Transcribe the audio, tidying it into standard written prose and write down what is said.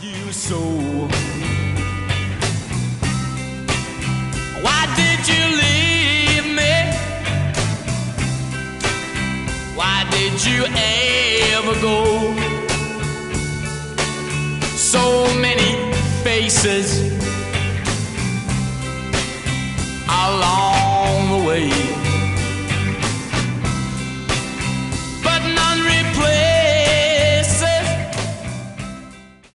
you so? Why did you leave me? Why did you ever go? So many faces along